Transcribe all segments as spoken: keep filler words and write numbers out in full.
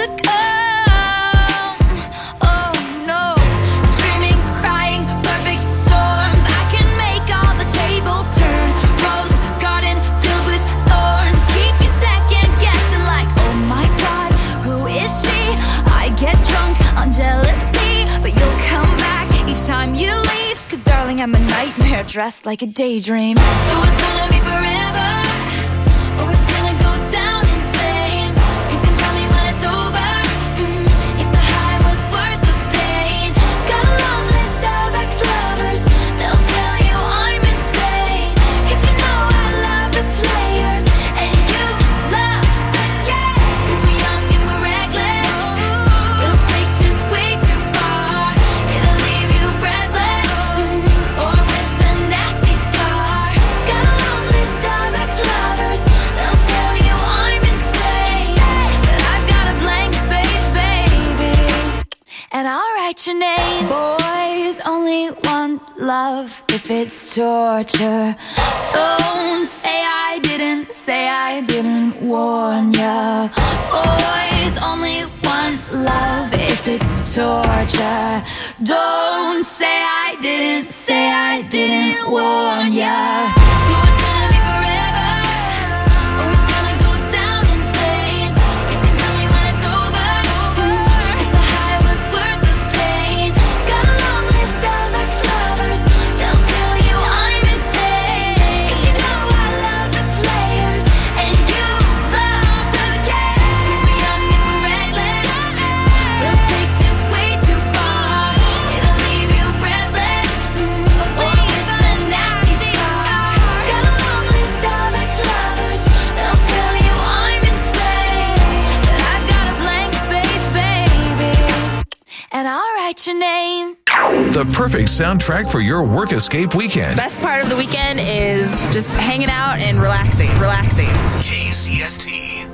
to come. Oh no, screaming, crying, perfect storms. I can make all the tables turn. Rose garden filled with thorns. Keep you second guessing like, oh my God, who is she? I get drunk on jealousy, but you'll come back each time you leave. Cause darling, I'm a nightmare dressed like a daydream. So it's gonna be forever, or it's gonna go down in flames. You can tell me when it's over, mm, if the high was worth the pain. Got a long list of ex-lovers, they'll tell you I'm insane. Cause you know I love the players, and you love the game. Cause we're young and we're reckless, we'll take this way too far. It'll leave you breathless, mm, or with a nasty scar. Got a long list of ex-lovers, they'll tell you I'm insane. But I've got a blank space, baby, and I'll write your name. Boys only want love if it's torture. Don't say I didn't, say I didn't warn ya. Boys only want love if it's torture. Don't say I didn't, say I didn't warn ya. So it's gonna be forever, or it's gonna go down in flames. You can tell me when it's over, mm, if the high was worth the pain. Got a long list of ex-lovers, they'll tell you I'm insane. Cause you know I love the players, and you love the game. Cause we're young and we're reckless, we'll take this way too far. It'll leave you breathless, mm, or with a nasty scar. Got a long list of ex-lovers, they'll tell you I'm insane. But I've got a blank space, baby, and I'll write your name. The perfect soundtrack for your work escape weekend. Best part of the weekend is just hanging out and relaxing, relaxing. K C S T.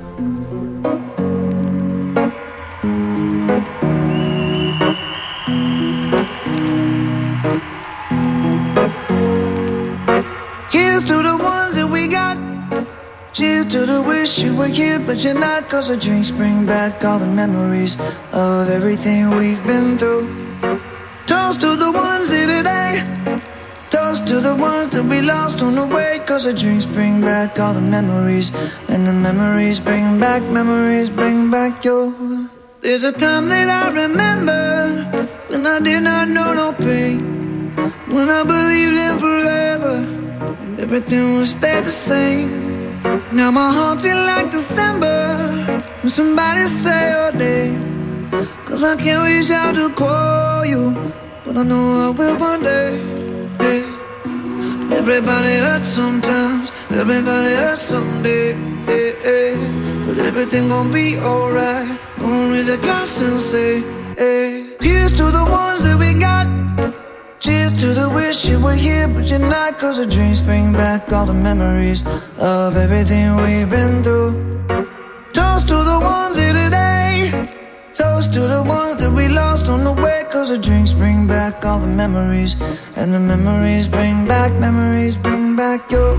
Here's to the ones that we got. Cheers to the wish you were here, but you're not. Cause the drinks bring back all the memories of everything we've been through. Toast to the ones here today. Toast to the ones that we lost on the way. Cause the drinks bring back all the memories, and the memories bring back, memories bring back your. There's a time that I remember when I did not know no pain, when I believed in forever and everything would stay the same. Now my heart feel like December when somebody say your name. Cause I can't reach out to call you, but I know I will one day, yeah. Everybody hurts sometimes, everybody hurts someday, yeah, yeah. But everything gon' be alright. Gonna raise a glass and say, hey. Here's to the ones that we got. Cheers to the wish you were here, but you're not. Cause the drinks bring back all the memories of everything we've been through. Toast to the ones here today. Toast to the ones that we lost on the way. Cause the drinks bring back all the memories, and the memories bring back, memories bring back your.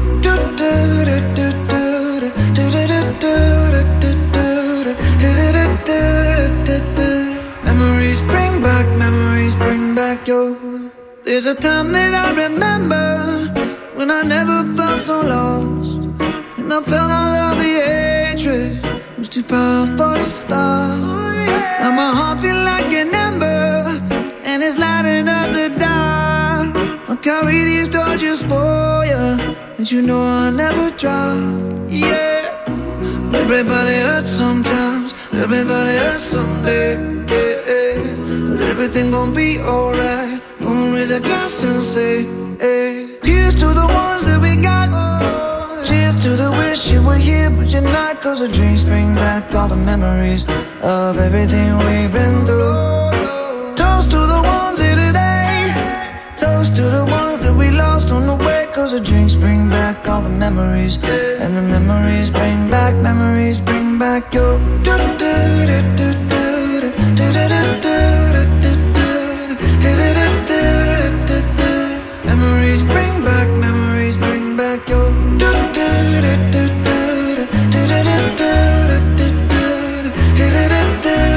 Memories bring back, memories bring back your. There's a time that I remember when I never felt so lost, and I felt all of the hatred was too powerful to stop. Now my heart feel like an ember, and it's lighting up the dark. I'll carry these torches for you, and you know I'll never drop. Yeah. Everybody hurts sometimes, everybody hurts someday, yeah, yeah. But everything gon' be alright. Gonna raise a glass and say, hey. Here's to the ones that we got. Cheers to the wish you were here, but you're not. Cause the drinks bring back all the memories of everything we've been through. Toast to the ones here today. Toast to the ones that we lost on the way. Cause the drinks bring back all the memories, and the memories bring back, memories bring back your. Memories bring back, memories bring back your. Memories bring back, memories bring back your.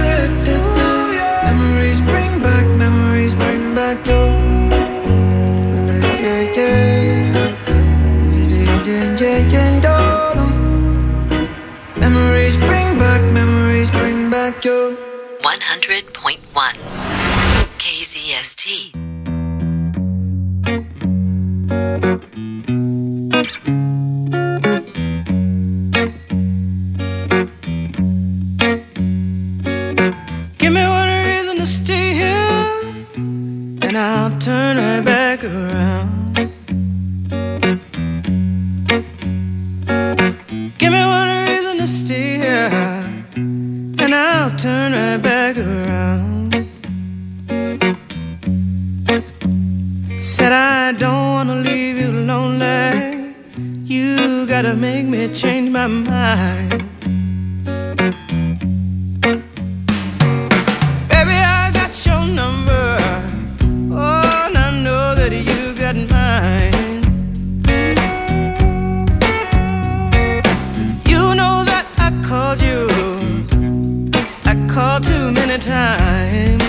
hundred point one K Z S T. Give me one reason to stay here, and I'll turn right back around. Give me one reason to stay here, and I'll turn right back around. Said I don't wanna leave you lonely. You gotta make me change my mind. Baby, I got your number. Oh, and I know that you got mine. You know that I called you. I called too many times.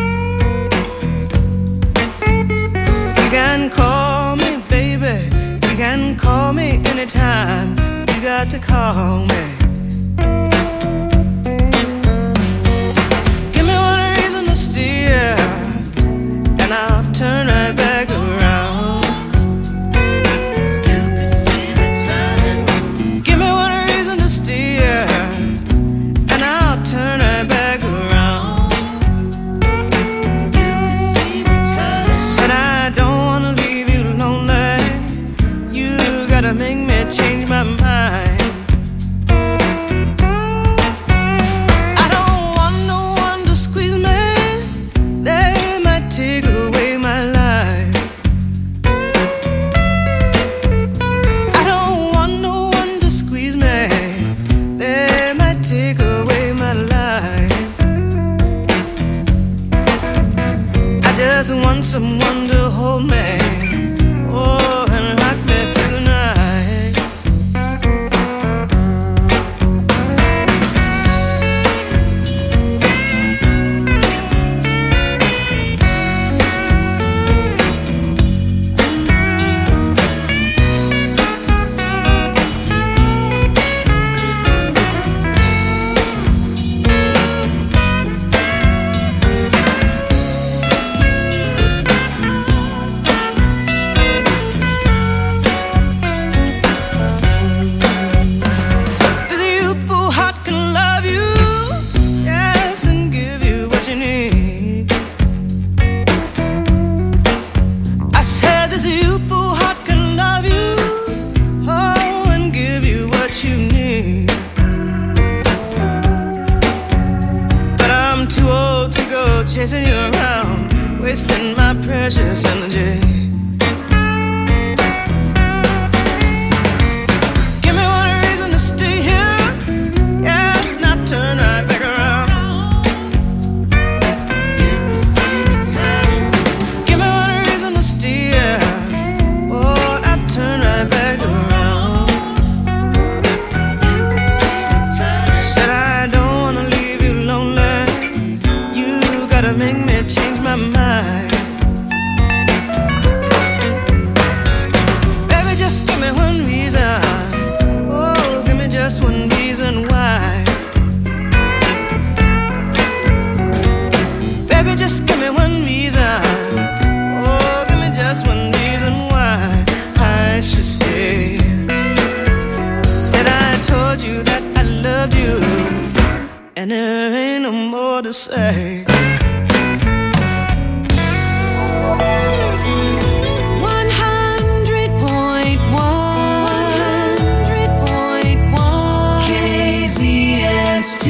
You can call me, baby. You can call me anytime. You got to call me. Give me one reason to steer, and I'll turn right back around. You can see me turning. Give me one reason to steer, and I'll turn right back around. You can see me turning. Said I don't wanna leave you lonely. You gotta make me change my mind. I don't want no one to squeeze me. They might take away my life. I don't want no one to squeeze me. They might take away my life. I just want someone to hold me. Oh, and rock me through the night. The youthful heart can love you, yes, and give you what you need. I said this youthful heart can love you, oh, and give you what you need. But I'm too old to go chasing you around, wasting my precious energy. Give me one reason to stay here, yes, not turn right back around. Give me one reason to stay here, oh, not turn right back around. Said I don't wanna leave you lonely. You gotta make me change my mind. Baby, just give me one reason. Oh, give me just one reason why. Baby, just give me one reason. Oh, give me just one reason why I should stay. Said I told you that I loved you, and there ain't no more to say. one hundred point one K Z S T.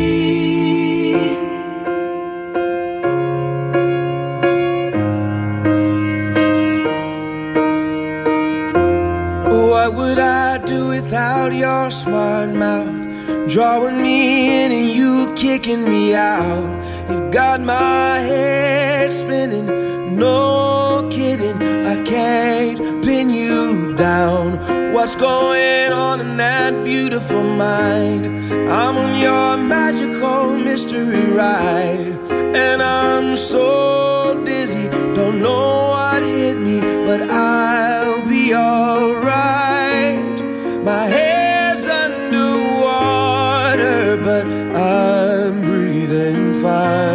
What would I do without your smart mouth? Drawing me in and you kicking me out. You've got my head spinning, no kidding. I can't pin you down. What's going on in that beautiful mind? I'm on your magical mystery ride, and I'm so dizzy, don't know what hit me, but I'll be alright. My head's underwater, but I'm breathing fine.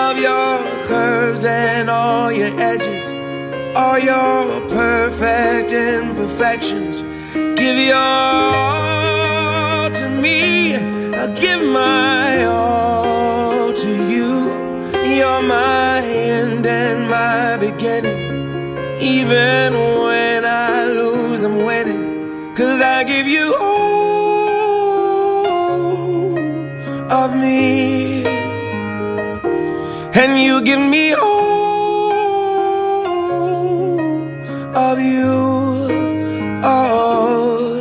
Love your curves and all your edges, all your perfect imperfections. Give your all to me, I'll give my all to you. You're my end and my beginning. Even when I lose, I'm winning. 'Cause I give you all of me, and you give me all of you. Oh,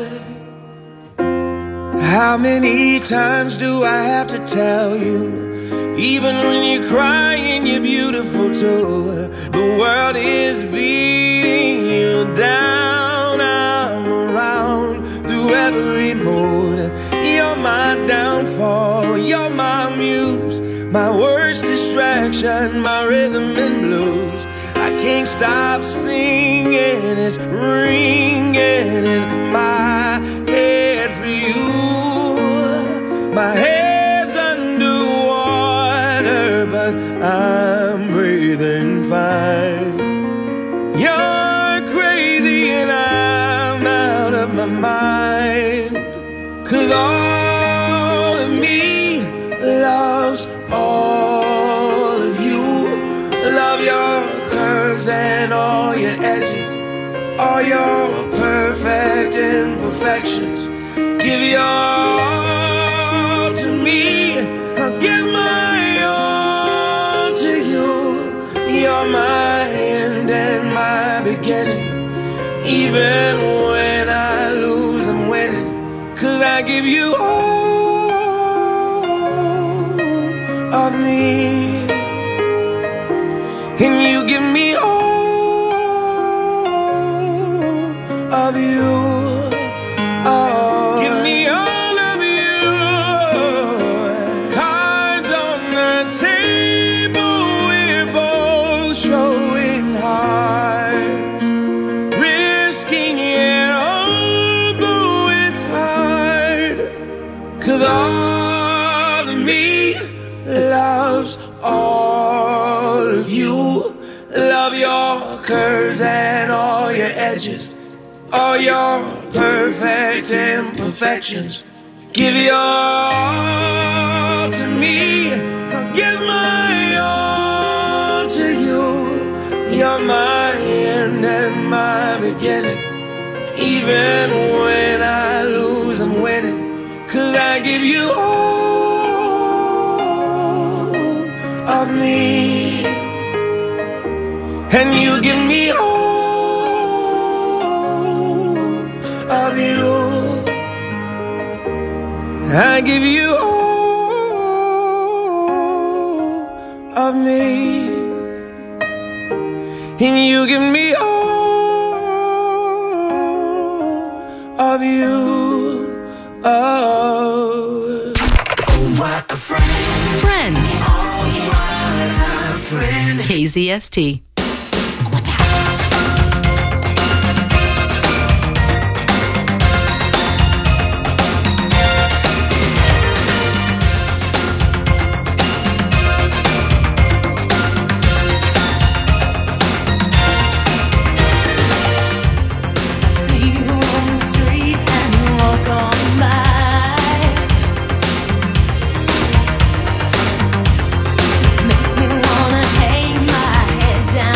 how many times do I have to tell you? Even when you're crying, you're beautiful too. The world is beating you down. I'm around through every mood. You're my downfall, you're my muse, my worst distraction, my rhythm and blues. I can't stop singing, it's ringing in my head for you. My head's underwater, but I'm breathing fine. You're crazy and I'm out of my mind. 'Cause all of me loves all of you. Love your curves and all your edges, all your perfect imperfections. Give your all to me, I'll give my all to you. You're my end and my beginning. Even when I lose, I'm winning. 'Cause I give you all of me, and you give me all of you. Oh, give me all of you. Cards on the table, we're both showing hearts, risking it although it's hard. 'Cause all of me loves all of you. Love your curves and all your edges, all your perfect imperfections. Give your all to me, I'll give my all to you. You're my end and my beginning. Even when I lose, I'm winning. 'Cause I give you all of me, and you give me all of you. I give you all of me, and you give me all of you. Oh, what a friend. Friends. Oh, what a friend. K Z S T. Make me wanna hang my head down.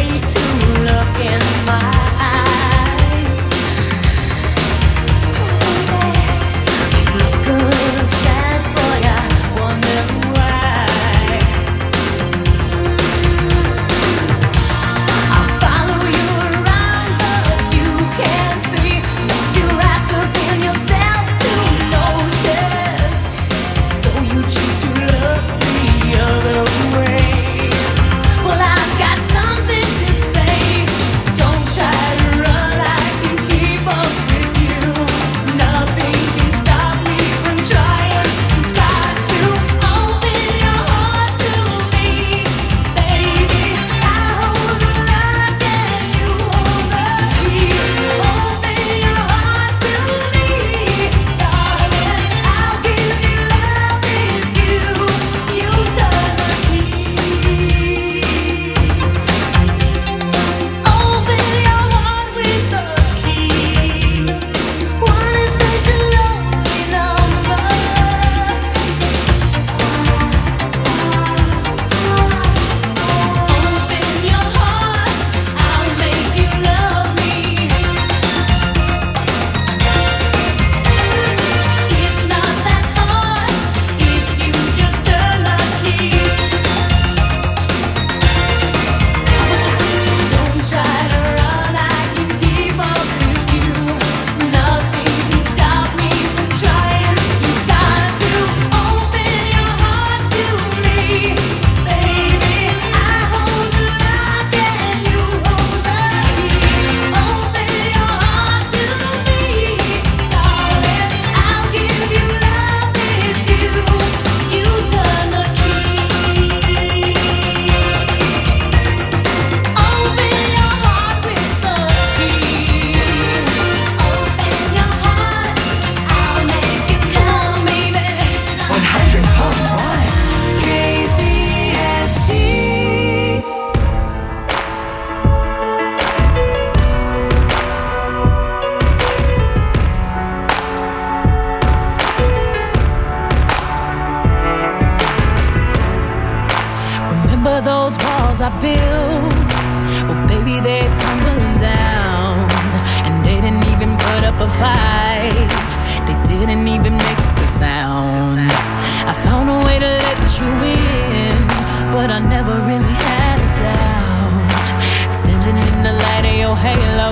I built, well, baby, they're tumbling down. And they didn't even put up a fight. They didn't even make a sound. I found a way to let you in, but I never really had a doubt. Standing in the light of your halo,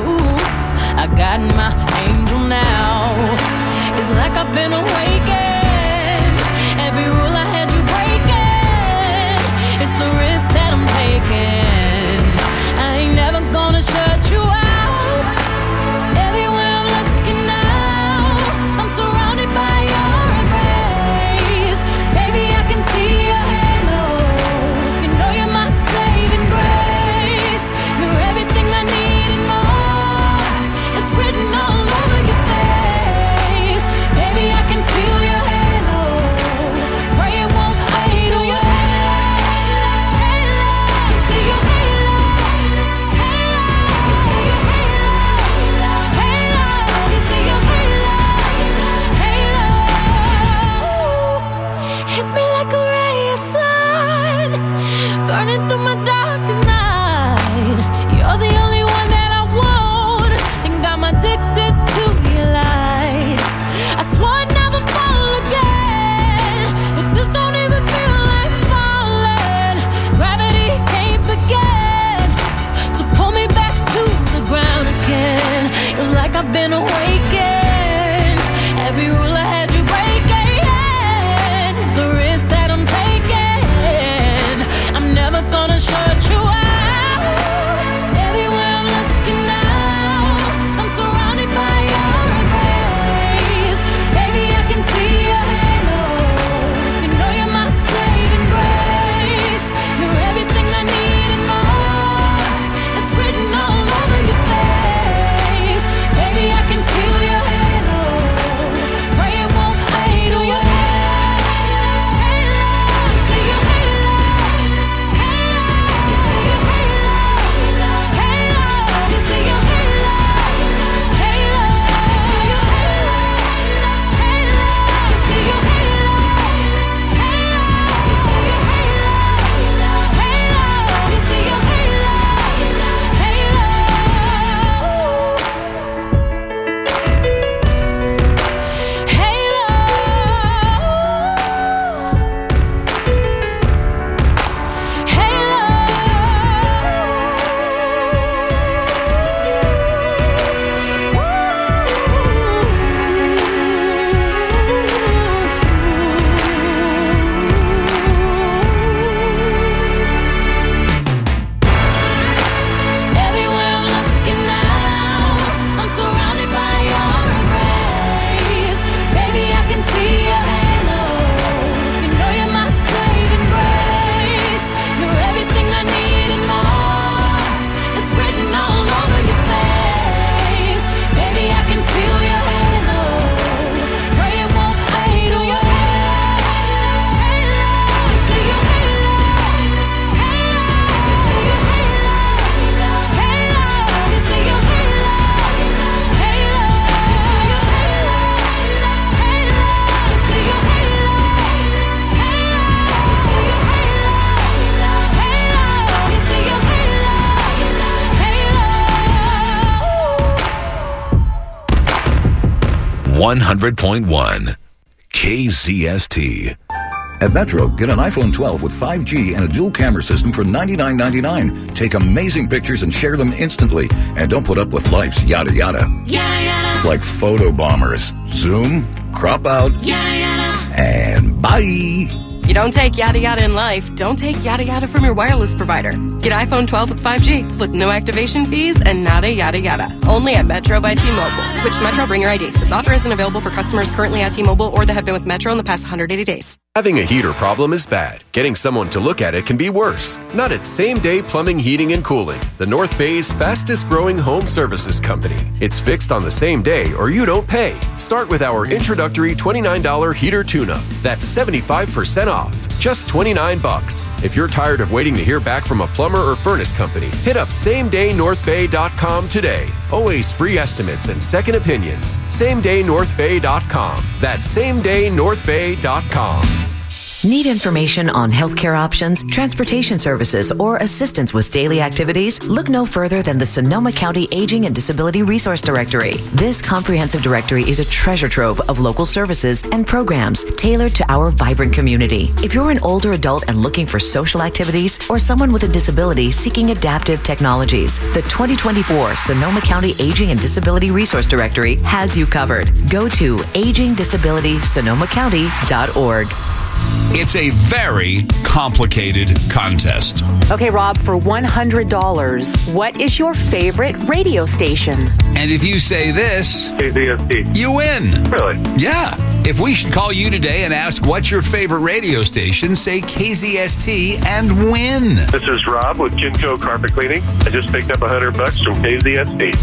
I got my angel now. It's like I've been awakened. Every rule I had you breaking. It's the risk that I'm taking. I ain't never gonna shut you out. Everywhere I'm looking now, I'm surrounded by your embrace. Baby, I can see your halo. You know you're my saving grace. You're everything I need and more. It's written all over your face. Baby, I can feel your halo. Pray it won't fade. Oh, your halo, halo. You see your halo, halo. You see your halo, halo. You see your halo, halo. Hit me like a ray of sun, burning through my darkest night. You're the only one that I want. Think I'm addicted to your light. I swore I'd never fall again, but this don't even feel like falling. Gravity can't begin to pull me back to the ground again. It was like I've been awakened. Every rule I had you breaking. The risk that I'm taking. I'm never gonna shut you out. Everywhere I'm looking now, I'm surrounded by your embrace. Baby, I can see your halo. You know you're my saving grace. You're everything I need and more. It's written all over your face. Baby, I can feel one hundred point one K Z S T. At Metro, get an iPhone twelve with five G and a dual camera system for ninety-nine ninety-nine. Take amazing pictures and share them instantly. And don't put up with life's yada yada. Yada yada. Like photo bombers. Zoom, crop out, Yada yada. and bye. You don't take yada yada in life, don't take yada yada from your wireless provider. Get iPhone twelve with five G with no activation fees and nada yada yada. Only at Metro by T-Mobile. Switch to Metro, bring your I D. This offer isn't available for customers currently at T-Mobile or that have been with Metro in the past one hundred eighty days. Having a heater problem is bad. Getting someone to look at it can be worse. Not at Same Day Plumbing, Heating, and Cooling, the North Bay's fastest growing home services company. It's fixed on the same day or you don't pay. Start with our introductory twenty-nine dollars heater tune-up. That's seventy-five percent off. Just twenty-nine bucks. If you're tired of waiting to hear back from a plumber or furnace company, hit up same day north bay dot com today. Always free estimates and second opinions. same day north bay dot com. That's same day north bay dot com. Need information on healthcare options, transportation services, or assistance with daily activities? Look no further than the Sonoma County Aging and Disability Resource Directory. This comprehensive directory is a treasure trove of local services and programs tailored to our vibrant community. If you're an older adult and looking for social activities, or someone with a disability seeking adaptive technologies, the twenty twenty-four Sonoma County Aging and Disability Resource Directory has you covered. Go to aging disability sonoma county dot org. It's a very complicated contest. Okay, Rob, for one hundred dollars, what is your favorite radio station? And if you say this, K Z S T, you win. Really? Yeah. If we should call you today and ask what's your favorite radio station, say K Z S T and win. This is Rob with Kinco Carpet Cleaning. I just picked up one hundred bucks from K Z S T.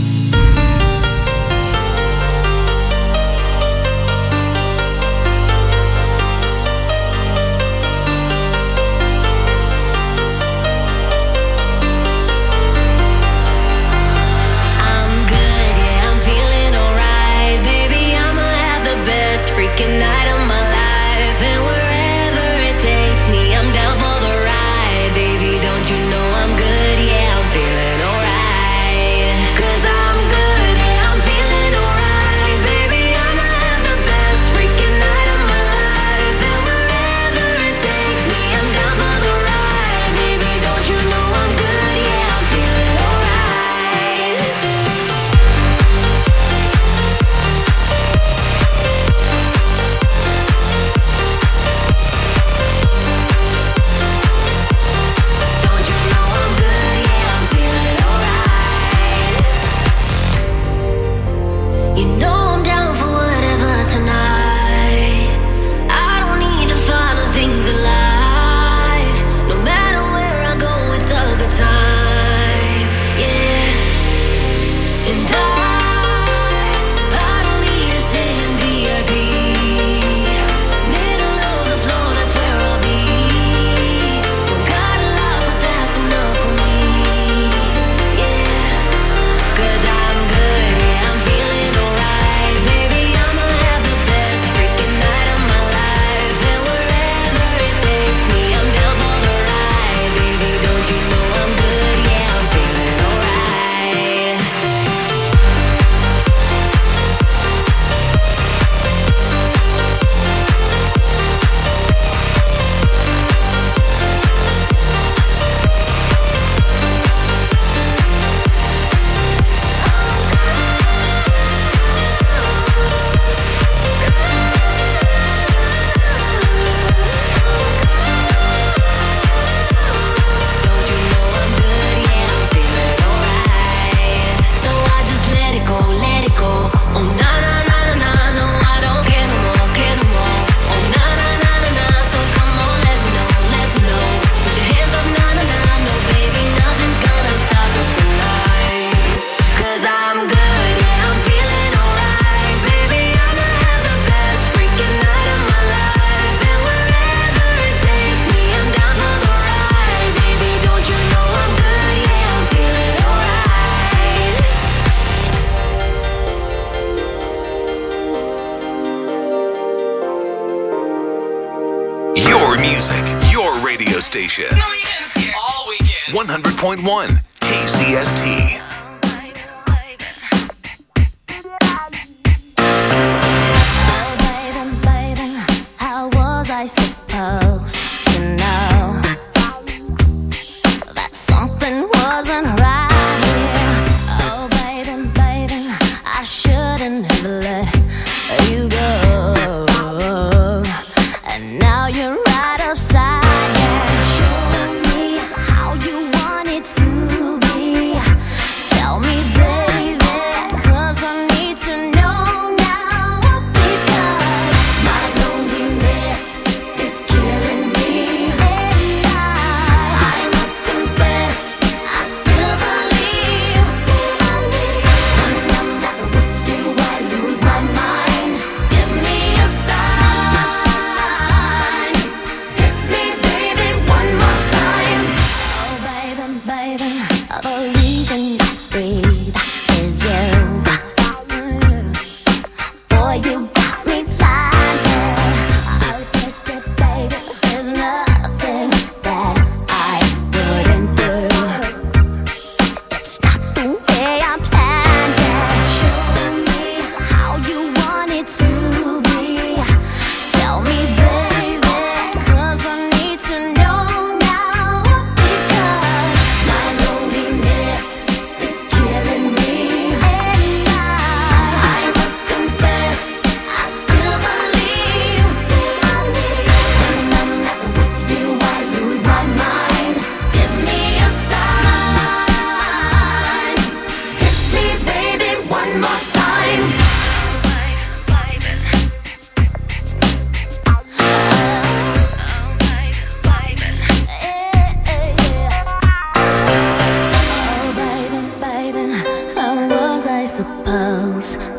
Night of my life, and wherever it takes me, I'm down for the ride. Baby, don't you know I'm good? Yeah, I'm feeling alright. 'Cause I'm good, yeah, I'm feeling alright. Baby, I'ma have the best freaking night of my life, and wherever it takes me, I'm down for the ride. Baby, don't you know I'm good? Yeah, I'm feeling alright. You know I'm down for whatever tonight. I don't need the final things in life. No matter where I go, it's a good time. Yeah. And I, I don't need to sit in V I P. Middle of the floor, that's where I'll be. Don't got a lot, but that's enough for me. Yeah. 'Cause I'm good, yeah, I'm feeling alright. Baby, I'ma have the best freaking night of my life, and wherever it takes me, I'm down for the ride. Baby, don't you know I'm good? Yeah, I'm feeling alright. Don't you know I'm good? Yeah, I'm feeling alright. So I just let it go, let it go. Oh na na na na na, no, I don't care no more, care no more. Oh na na na na na, so come on, let me know, let me know. Put your hands up, na na na, no baby, nothing's gonna stop us tonight. 'Cause I'm good, yeah, I'm feeling alright. Baby, I'ma have the best freaking night of my life, and wherever it takes me, I'm down for the ride. Baby, don't you know I'm good? Yeah, I'm feeling alright. Your music, your radio station. All weekend. one hundred point one K Z S T. suppose